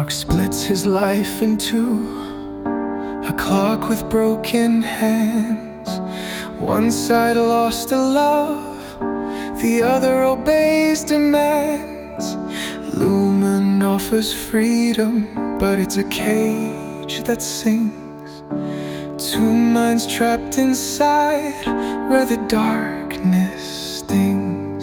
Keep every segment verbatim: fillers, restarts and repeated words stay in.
Mark splits his life in two, a clock with broken hands. One side lost a love, the other obeys demands. Lumen offers freedom, but it's a cage that sings. Two minds trapped inside where the darkness stings.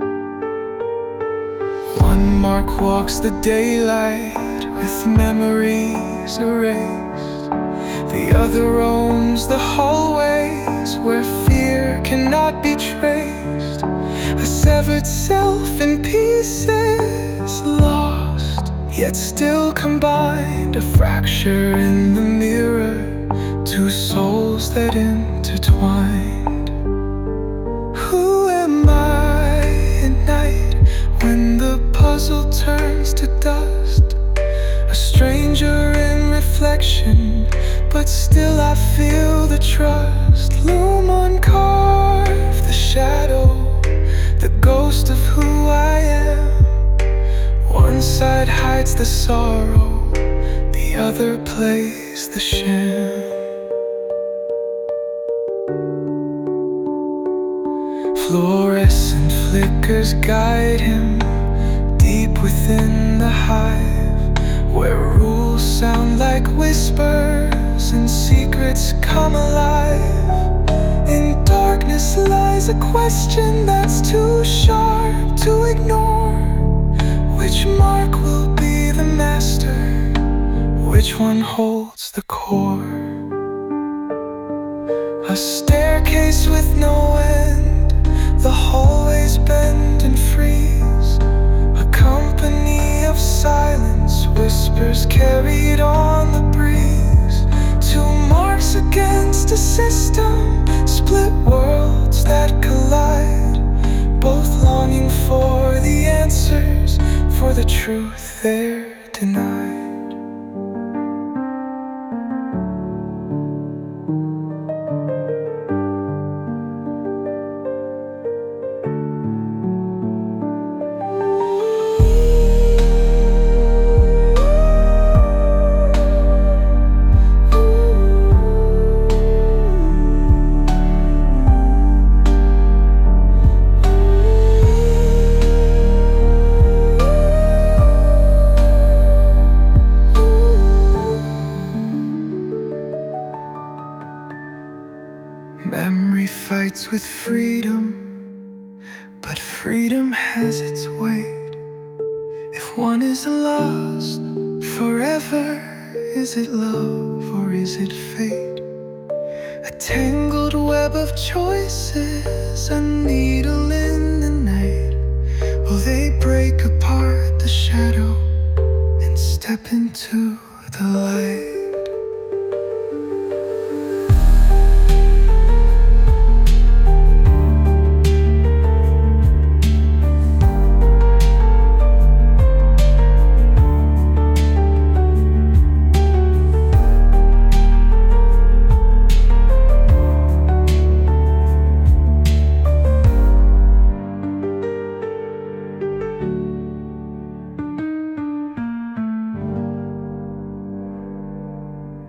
One Mark walks the daylight with memories erased. The other roams the hallways where fear cannot be traced. A severed self in pieces, lost, yet still combined. A fracture in the mirror, two souls that intertwined. Who am I at night when the puzzle turns to dust? A stranger in reflection, but still I feel the trust. Loom uncarve the shadow, the ghost of who I am. One side hides the sorrow, the other plays the sham. Fluorescent flickers guide him deep within the hive, where rules sound like whispers and secrets come alive. In darkness lies a question that's too sharp to ignore. Which Mark will be the master? Which one holds the core? A staircase with no end, the hallways bend and freeze. A company of silence, whispers carried on the breeze. Two Marks against a system, split worlds that collide, both longing for the answers, for the truth they're denied. Memory fights with freedom, but freedom has its weight. If one is lost forever, is it love or is it fate? A tangled web of choices, a needle in the night. Will they break apart the shadow and step into the light?